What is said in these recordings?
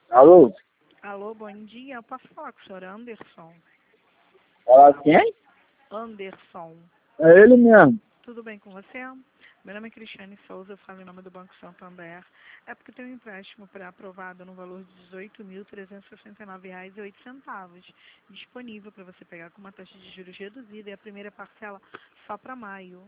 Alô? Alô, bom dia. Eu posso falar com o senhor Anderson? Fala quem? Anderson. É ele mesmo. Tudo bem com você? Meu nome é Cristiane Souza, eu falo em nome do Banco Santander. É porque tem um empréstimo pré-aprovado no valor de R$ 18.369,08, disponível para você pegar com uma taxa de juros reduzida e a primeira parcela só para maio.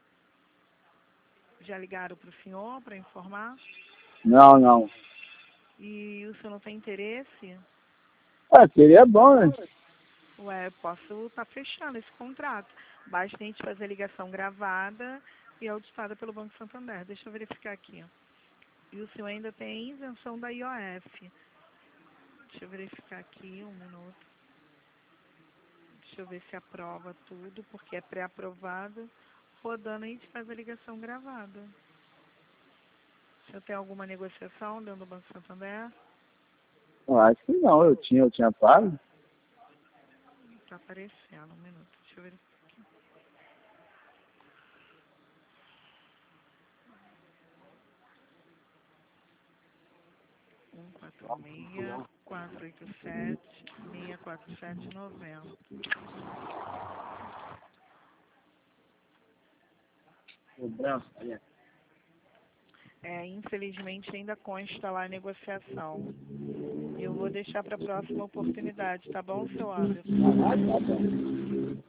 Já ligaram para o senhor para informar? Não. E o senhor não tem interesse? Seria bom, né? Ué, posso estar fechando esse contrato. Basta a gente fazer a ligação gravada e auditada pelo Banco Santander. Deixa eu verificar aqui. E o senhor ainda tem isenção da IOF. Deixa eu verificar aqui, um minuto. Deixa eu ver se aprova tudo, porque é pré-aprovado. Rodando, a gente faz a ligação gravada. O senhor tem alguma negociação dentro do Banco Santander? Eu acho que não, eu tinha pago. Está aparecendo, um minuto. Deixa eu verificar. 146-487-647-90. Infelizmente ainda consta lá a negociação. Eu vou deixar para a próxima oportunidade, tá bom, seu Anderson?